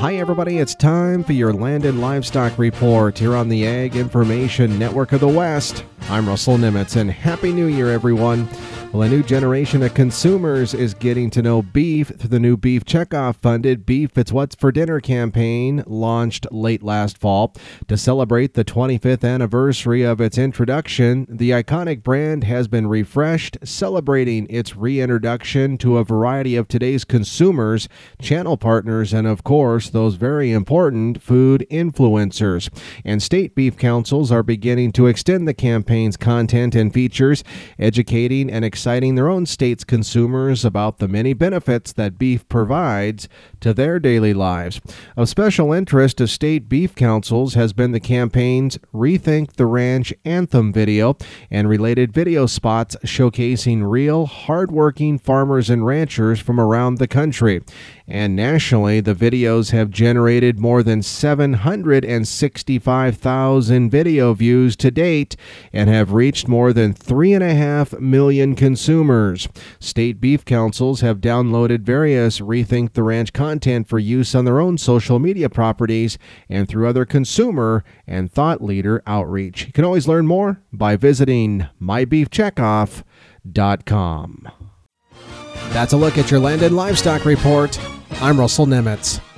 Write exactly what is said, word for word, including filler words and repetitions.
Hi everybody, it's time for your Land and Livestock Report here on the Ag Information Network of the West. I'm Russell Nimitz, and Happy New Year everyone. Well, a new generation of consumers is getting to know beef through the new Beef Checkoff funded Beef It's What's for Dinner campaign launched late last fall. To celebrate the twenty-fifth anniversary of its introduction, the iconic brand has been refreshed, celebrating its reintroduction to a variety of today's consumers, channel partners, and of course, those very important food influencers. And state beef councils are beginning to extend the campaign's content and features, educating and exciting their own state's consumers about the many benefits that beef provides to their daily lives. Of special interest to state beef councils has been the campaign's Rethink the Ranch Anthem video and related video spots showcasing real, hardworking farmers and ranchers from around the country. And nationally, the videos have generated more than seven hundred sixty-five thousand video views to date and have reached more than three point five million consumers. State beef councils have downloaded various Rethink the Ranch content for use on their own social media properties and through other consumer and thought leader outreach. You can always learn more by visiting my beef checkoff dot com. That's a look at your Land and Livestock Report. I'm Russell Nimitz.